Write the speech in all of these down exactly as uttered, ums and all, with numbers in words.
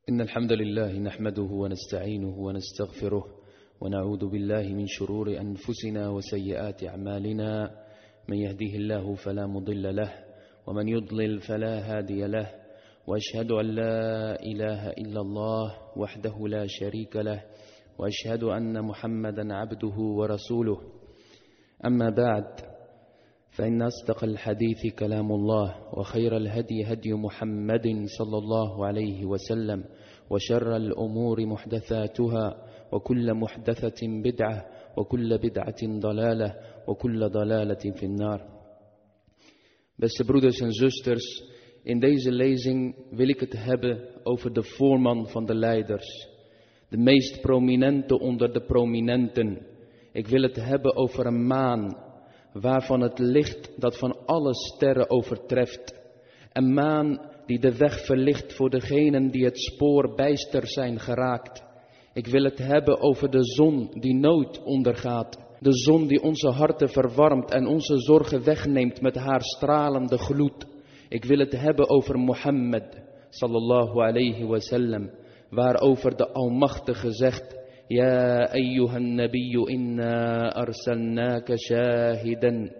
إن الحمد لله نحمده ونستعينه ونستغفره ونعوذ بالله من شرور أنفسنا وسيئات أعمالنا من يهده الله فلا مضل له ومن يضلل فلا هادي له وأشهد أن لا إله إلا الله وحده لا شريك له وأشهد أن محمدا عبده ورسوله أما بعد فإن أصدق الحديث كلام الله وخير الهدي هدي محمد صلى الله عليه وسلم وشر الأمور محدثاتها وكل محدثة بدعة وكل بدعة ضلالة وكل ضلالة في النار. Beste broeders en zusters, in deze lezing wil ik het hebben over de voorman van de leiders. De meest prominente onder de prominenten. Ik wil het hebben over een maan waarvan het licht dat van alle sterren overtreft. Een maan die de weg verlicht voor degenen die het spoor bijster zijn geraakt. Ik wil het hebben over de zon die nooit ondergaat. De zon die onze harten verwarmt en onze zorgen wegneemt met haar stralende gloed. Ik wil het hebben over Mohammed sallallahu alayhi wa sallam, waarover de Almachtige zegt: Ja ayyuhan nabiyyu inna arsalnaka shahidan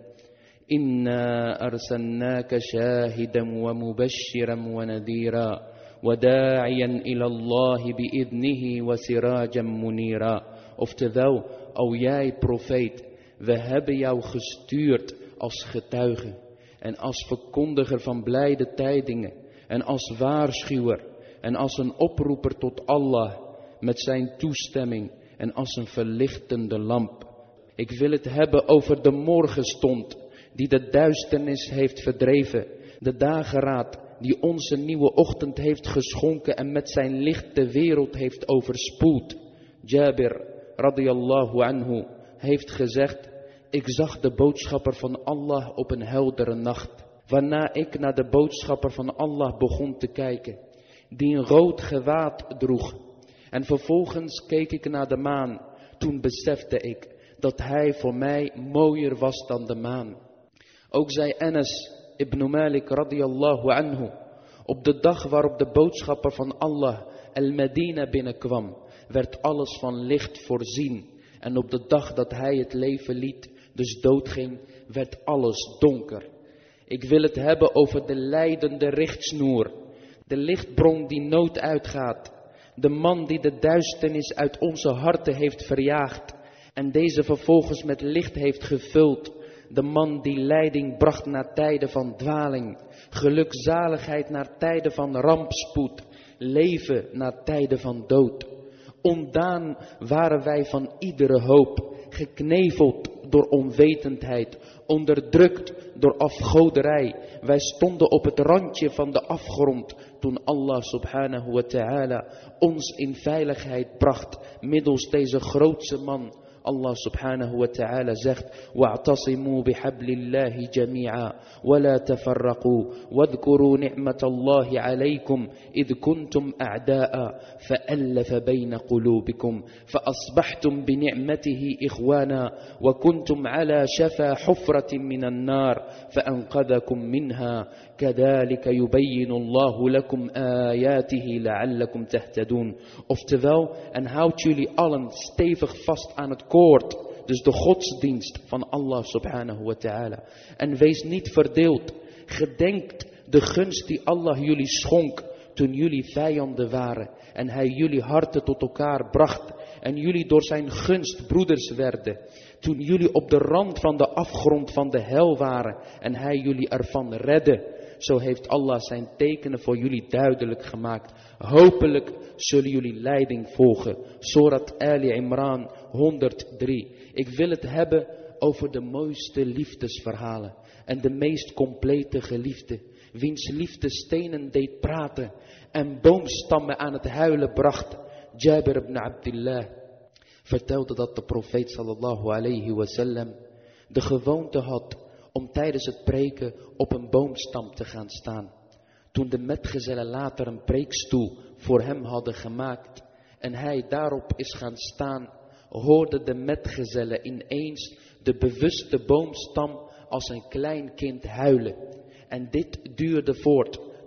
inna arsalnaka shahidan wa mubashiran wa nadira wa da'iyan ila Allah bi'idnihi wa sirajan munira. Oftewel, o jij profeet, we hebben jou gestuurd als getuige en als verkondiger van blijde tijdingen en als waarschuwer en als een oproeper tot Allah met zijn toestemming en als een verlichtende lamp. Ik wil het hebben over de morgenstond die de duisternis heeft verdreven. De dageraad die ons een nieuwe ochtend heeft geschonken en met zijn licht de wereld heeft overspoeld. Jabir radiyallahu anhu heeft gezegd: ik zag de boodschapper van Allah op een heldere nacht, waarna ik naar de boodschapper van Allah begon te kijken, die een rood gewaad droeg. En vervolgens keek ik naar de maan. Toen besefte ik dat hij voor mij mooier was dan de maan. Ook zei Anas ibn Malik radiyallahu anhu: op de dag waarop de boodschapper van Allah al-Medina binnenkwam, werd alles van licht voorzien. En op de dag dat hij het leven liet, dus doodging, werd alles donker. Ik wil het hebben over de leidende richtsnoer. De lichtbron die nooit uitgaat. De man die de duisternis uit onze harten heeft verjaagd en deze vervolgens met licht heeft gevuld. De man die leiding bracht naar tijden van dwaling, gelukzaligheid naar tijden van rampspoed, leven naar tijden van dood. Ontdaan waren wij van iedere hoop, gekneveld door onwetendheid, onderdrukt door afgoderij. Wij stonden op het randje van de afgrond toen Allah subhanahu wa ta'ala ons in veiligheid bracht middels deze grootste man. Allah subhanahu wa ta'ala zegt: wa'tasimu bihablillahi jami'a wa la tafarraqu wadhkuru ni'matallahi alaykum id kuntum a'da'a fa'allafa bayna qulubikum fa'asbahtum bi ni'matihi ikhwana wa kuntum ala shafa hufratin minan nar fa'anqadhakum minha kadhalika yubayyinu Allahu lakum ayatihi la'allakum tahtadun. Oftewel, en houd jullie allen stevig vast aan het koord, dus de godsdienst van Allah subhanahu wa ta'ala. En wees niet verdeeld. Gedenkt de gunst die Allah jullie schonk toen jullie vijanden waren en hij jullie harten tot elkaar bracht en jullie door zijn gunst broeders werden. Toen jullie op de rand van de afgrond van de hel waren en hij jullie ervan redde. Zo heeft Allah zijn tekenen voor jullie duidelijk gemaakt. Hopelijk zullen jullie leiding volgen. Surat Ali Imran honderddrie. Ik wil het hebben over de mooiste liefdesverhalen. En de meest complete geliefde. Wiens liefde stenen deed praten. En boomstammen aan het huilen bracht. Jabir ibn Abdullah vertelde dat de profeet sallallahu alayhi wa sallam de gewoonte had om tijdens het preken op een boomstam te gaan staan. Toen de metgezellen later een preekstoel voor hem hadden gemaakt en hij daarop is gaan staan, hoorden de metgezellen ineens de bewuste boomstam als een klein kind huilen. En dit duurde voort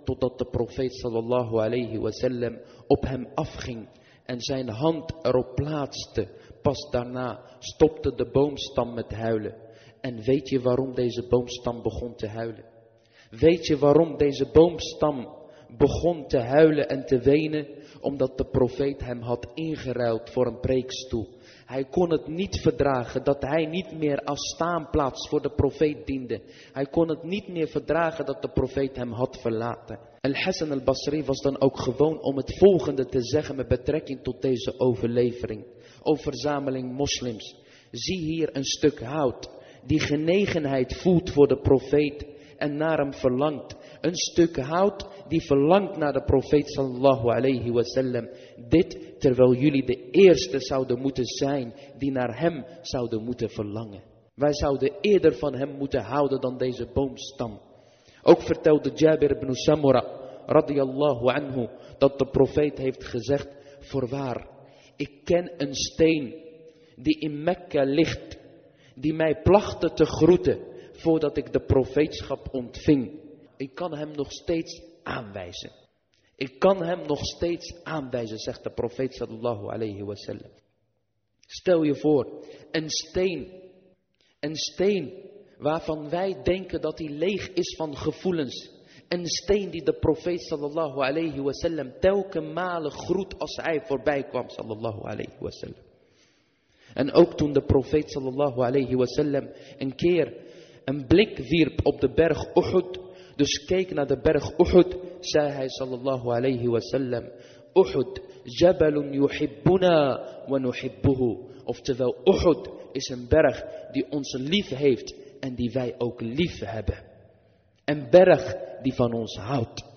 totdat de profeet sallallahu alayhi wasallam op hem afging en zijn hand erop plaatste. Pas daarna stopte de boomstam met huilen. En weet je waarom deze boomstam begon te huilen? Weet je waarom deze boomstam begon te huilen en te wenen? Omdat de profeet hem had ingeruild voor een preekstoel. Hij kon het niet verdragen dat hij niet meer als staanplaats voor de profeet diende. Hij kon het niet meer verdragen dat de profeet hem had verlaten. Al-Hassan al-Basri was dan ook gewoon om het volgende te zeggen met betrekking tot deze overlevering. O verzameling moslims, zie hier een stuk hout die genegenheid voelt voor de profeet en naar hem verlangt. Een stuk hout die verlangt naar de profeet sallallahu alayhi wasallam. Dit terwijl jullie de eerste zouden moeten zijn die naar hem zouden moeten verlangen. Wij zouden eerder van hem moeten houden dan deze boomstam. Ook vertelde Jabir ibn Samura radiyallahu anhu dat de profeet heeft gezegd: voorwaar, ik ken een steen die in Mekka ligt, die mij plachtte te groeten voordat ik de profeetschap ontving. Ik kan hem nog steeds aanwijzen. Ik kan hem nog steeds aanwijzen, zegt de profeet sallallahu alayhi wasallam. Stel je voor, een steen, een steen waarvan wij denken dat hij leeg is van gevoelens. Een steen die de profeet sallallahu alayhi wasallam telke malen groet als hij voorbij kwam sallallahu alayhi wasallam. En ook toen de profeet sallallahu alayhi wasallam een keer een blik wierp op de berg Uhud, dus keek naar de berg Uhud, zei hij sallallahu alayhi wasallam: Uhud, jabalun yuhibbuna wa nuhibbuhu. Oftewel, Uhud is een berg die ons lief heeft en die wij ook lief hebben. Een berg die van ons houdt.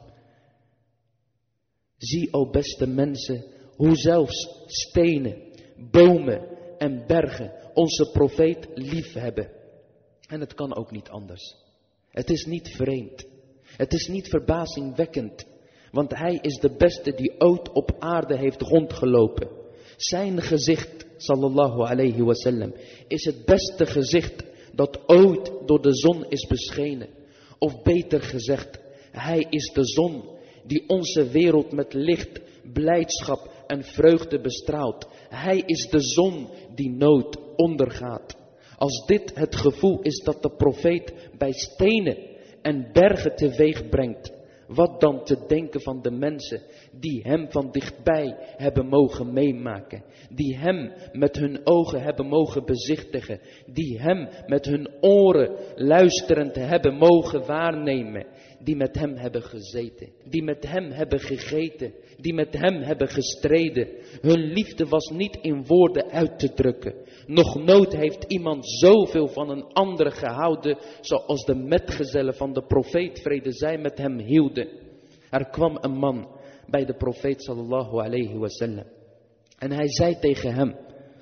Zie, o beste mensen, hoe zelfs stenen, bomen en bergen onze profeet lief hebben. En het kan ook niet anders. Het is niet vreemd. Het is niet verbazingwekkend. Want hij is de beste die ooit op aarde heeft rondgelopen. Zijn gezicht, sallallahu alayhi wasallam, is het beste gezicht dat ooit door de zon is beschenen. Of beter gezegd, hij is de zon die onze wereld met licht, blijdschap en vreugde bestraalt. Hij is de zon die nooit ondergaat. Als dit het gevoel is dat de profeet bij stenen en bergen teweeg brengt, wat dan te denken van de mensen die hem van dichtbij hebben mogen meemaken. Die hem met hun ogen hebben mogen bezichtigen. Die hem met hun oren luisterend hebben mogen waarnemen. Die met hem hebben gezeten. Die met hem hebben gegeten. Die met hem hebben gestreden. Hun liefde was niet in woorden uit te drukken. Nog nooit heeft iemand zoveel van een andere gehouden zoals de metgezellen van de profeet, vrede zij met hem hielden. Er kwam een man bij de profeet sallallahu alayhi wasallam. En hij zei tegen hem: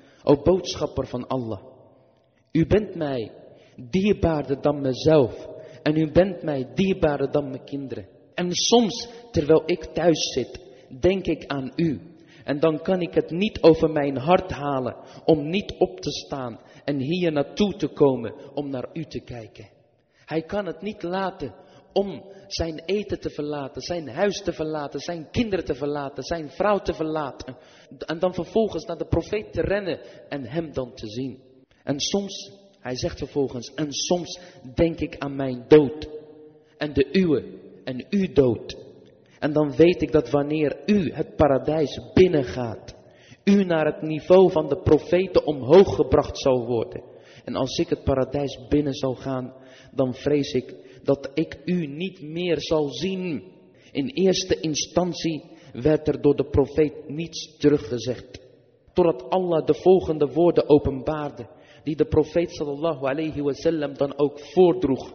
O boodschapper van Allah, u bent mij dierbaarder dan mezelf. En u bent mij dierbaarder dan mijn kinderen. En soms, terwijl ik thuis zit, denk ik aan u. En dan kan ik het niet over mijn hart halen om niet op te staan en hier naartoe te komen om naar u te kijken. Hij kan het niet laten om zijn eten te verlaten, zijn huis te verlaten, zijn kinderen te verlaten, zijn vrouw te verlaten. En dan vervolgens naar de profeet te rennen en hem dan te zien. En soms, hij zegt vervolgens, en soms denk ik aan mijn dood en de uwe en uw dood. En dan weet ik dat wanneer u het paradijs binnengaat, u naar het niveau van de profeten omhoog gebracht zal worden. En als ik het paradijs binnen zal gaan, dan vrees ik dat ik u niet meer zal zien. In eerste instantie werd er door de profeet niets teruggezegd. Totdat Allah de volgende woorden openbaarde, die de profeet sallallahu alayhi wasallam dan ook voordroeg.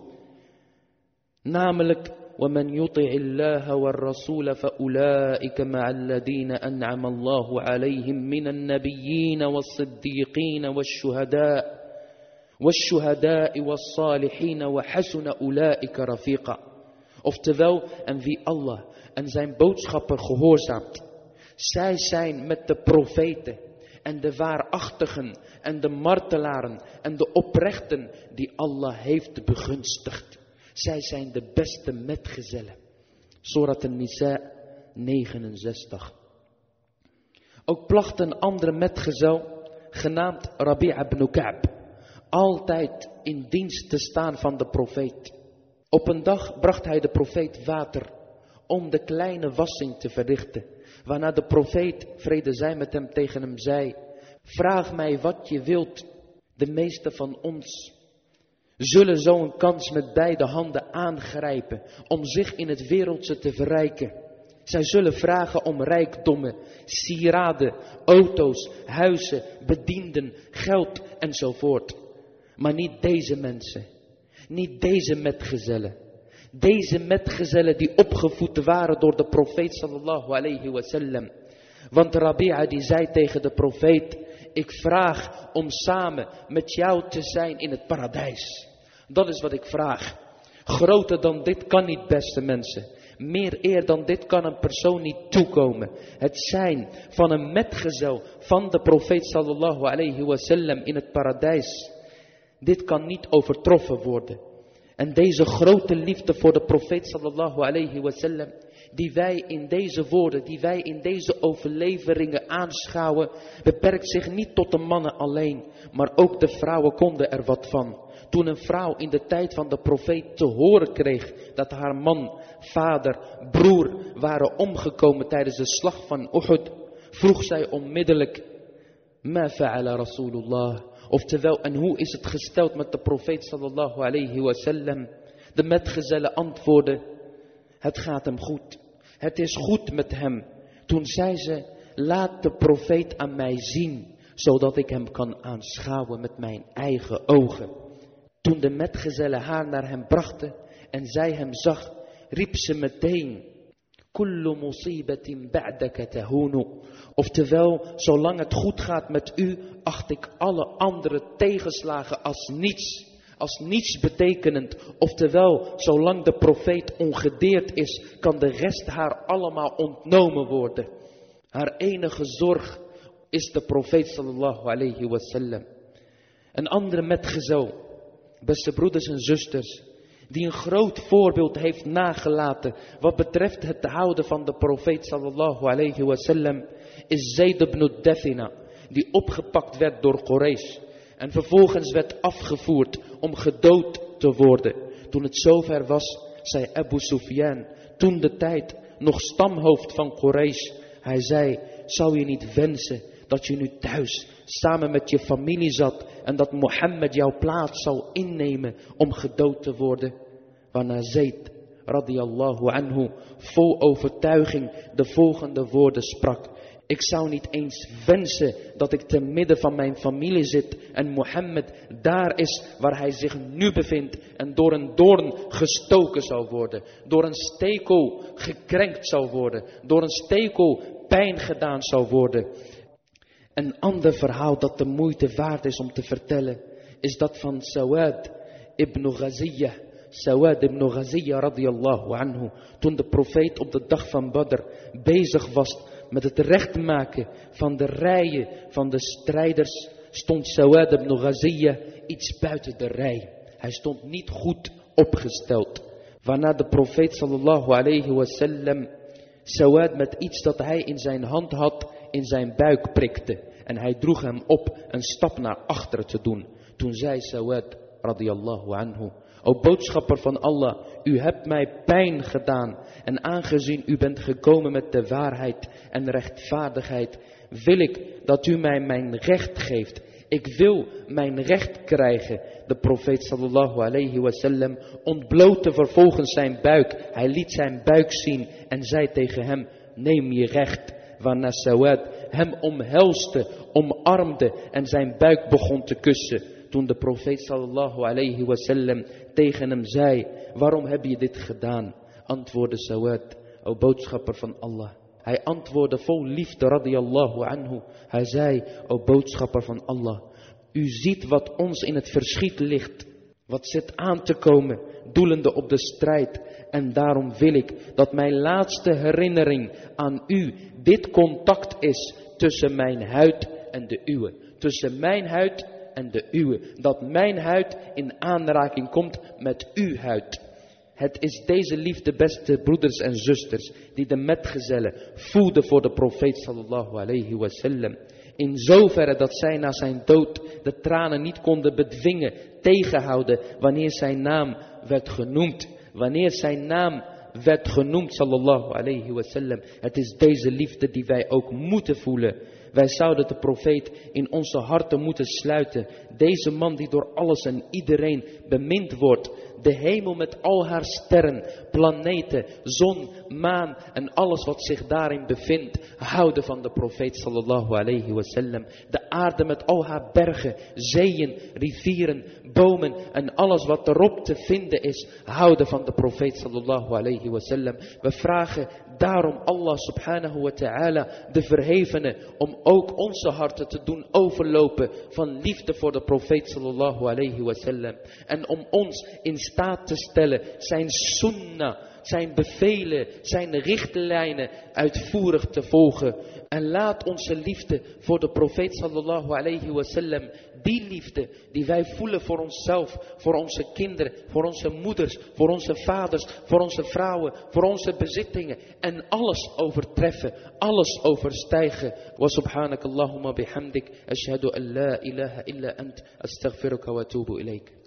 Namelijk: وَمَنْ يُطِعِ اللَّهَ وَالرَّسُولَ فَأُولَٰئِكَ مَعَ الَّذِينَ أَنْعَمَ اللَّهُ عَلَيْهِمْ مِنَ النَّبِيِّينَ وَالصِّدِّيقِينَ وَالشُّهَدَاءِ وَالشُّهَدَاءِ وَالصَّالِحِينَ وَحَسُنَ أُولَٰئِكَ رَفِيقًا. Oftewel, en wie Allah en zijn boodschapper gehoorzaamt, zij zijn met de profeten en de waarachtigen en de martelaren en de oprechten die Allah heeft begunstigd. Zij zijn de beste metgezellen. Surat An-Nisa negenenzestig. Ook placht een andere metgezel, genaamd Rabi'a ibn Ka'b, altijd in dienst te staan van de profeet. Op een dag bracht hij de profeet water om de kleine wassing te verrichten. Waarna de profeet, vrede zij met hem, tegen hem zei: vraag mij wat je wilt. De meeste van ons zullen zo een kans met beide handen aangrijpen om zich in het wereldse te verrijken. Zij zullen vragen om rijkdommen, sieraden, auto's, huizen, bedienden, geld enzovoort. Maar niet deze mensen, niet deze metgezellen. Deze metgezellen die opgevoed waren door de profeet sallallahu alayhi wasallam. Want Rabi'a die zei tegen de profeet: ik vraag om samen met jou te zijn in het paradijs. Dat is wat ik vraag. Groter dan dit kan niet, beste mensen. Meer eer dan dit kan een persoon niet toekomen. Het zijn van een metgezel van de profeet sallallahu alayhi wasallam in het paradijs. Dit kan niet overtroffen worden. En deze grote liefde voor de profeet sallallahu alayhi wasallam, die wij in deze woorden, die wij in deze overleveringen aanschouwen, beperkt zich niet tot de mannen alleen, maar ook de vrouwen konden er wat van. Toen een vrouw in de tijd van de profeet te horen kreeg dat haar man, vader, broer waren omgekomen tijdens de slag van Uhud, vroeg zij onmiddellijk: Ma fa'ala Rasulullah? Oftewel, en hoe is het gesteld met de profeet sallallahu alayhi wasallam? De metgezellen antwoordden: het gaat hem goed. Het is goed met hem. Toen zei ze: laat de profeet aan mij zien, zodat ik hem kan aanschouwen met mijn eigen ogen. Toen de metgezellen haar naar hem brachten en zij hem zag, riep ze meteen: Kullu musibatin ba'daka tahunu. Oftewel, zolang het goed gaat met u, acht ik alle andere tegenslagen als niets. Als niets betekenend. Oftewel, zolang de profeet ongedeerd is, kan de rest haar allemaal ontnomen worden. Haar enige zorg is de profeet sallallahu alayhi wasallam. Een andere metgezel, beste broeders en zusters, die een groot voorbeeld heeft nagelaten wat betreft het houden van de profeet sallallahu alayhi wasallam, is Zayd ibn Dathina, die opgepakt werd door Quraysh en vervolgens werd afgevoerd om gedood te worden. Toen het zover was, zei Abu Sufyan, toen de tijd nog stamhoofd van Quraysh, hij zei: zou je niet wensen dat je nu thuis samen met je familie zat en dat Mohammed jouw plaats zou innemen om gedood te worden? Waarna Zayd radiyallahu anhu vol overtuiging de volgende woorden sprak: ik zou niet eens wensen dat ik te midden van mijn familie zit en Mohammed daar is waar hij zich nu bevindt en door een doorn gestoken zou worden, door een stekel gekrenkt zou worden, door een stekel pijn gedaan zou worden. Een ander verhaal dat de moeite waard is om te vertellen, is dat van Sawad ibn Ghaziyah. Sawad ibn Ghaziyah radiyallahu anhu. Toen de profeet op de dag van Badr bezig was met het recht maken van de rijen van de strijders, stond Sawad ibn Ghaziyah iets buiten de rij. Hij stond niet goed opgesteld. Waarna de profeet sallallahu alayhi wasallam Sawad met iets dat hij in zijn hand had in zijn buik prikte. En hij droeg hem op een stap naar achteren te doen. Toen zei Sawad radiyallahu anhu: o boodschapper van Allah, u hebt mij pijn gedaan. En aangezien u bent gekomen met de waarheid en rechtvaardigheid, wil ik dat u mij mijn recht geeft. Ik wil mijn recht krijgen. De profeet sallallahu alayhi wasallam ontblootte vervolgens zijn buik. Hij liet zijn buik zien en zei tegen hem: neem je recht. Waarna Sawad hem omhelste, omarmde en zijn buik begon te kussen. Toen de profeet sallallahu alayhi wasallam tegen hem zei: waarom heb je dit gedaan? Antwoordde Sawad: o boodschapper van Allah. Hij antwoordde vol liefde radiyallahu anhu. Hij zei: o boodschapper van Allah, u ziet wat ons in het verschiet ligt, wat zit aan te komen, doelende op de strijd. En daarom wil ik dat mijn laatste herinnering aan u dit contact is tussen mijn huid en de uwe. Tussen mijn huid en de uwe. Dat mijn huid in aanraking komt met uw huid. Het is deze liefde, beste broeders en zusters, die de metgezellen voelden voor de profeet sallallahu alayhi wasallam. In zoverre dat zij na zijn dood de tranen niet konden bedwingen, tegenhouden wanneer zijn naam werd genoemd. Wanneer zijn naam werd genoemd, sallallahu alayhi wasallam. Het is deze liefde die wij ook moeten voelen. Wij zouden de profeet in onze harten moeten sluiten. Deze man die door alles en iedereen bemind wordt. De hemel met al haar sterren, planeten, zon, maan en alles wat zich daarin bevindt. Houden van de profeet sallallahu alayhi wasallam. De aarde met al haar bergen, zeeën, rivieren, bomen en alles wat erop te vinden is. Houden van de profeet sallallahu alayhi wasallam. We vragen daarom Allah subhanahu wa ta'ala, de verhevene, om ook onze harten te doen overlopen van liefde voor de profeet sallallahu alayhi wasallam. En om ons in staat te stellen zijn sunnah, zijn bevelen, zijn richtlijnen uitvoerig te volgen. En laat onze liefde voor de profeet sallallahu alayhi wasallam, die liefde die wij voelen voor onszelf, voor onze kinderen, voor onze moeders, voor onze vaders, voor onze vrouwen, voor onze bezittingen. En alles overtreffen, alles overstijgen. Wa subhanakallahumma bihamdik, ashhadu an la ilaha illa ant, astaghfiruka wa atubu ilayk.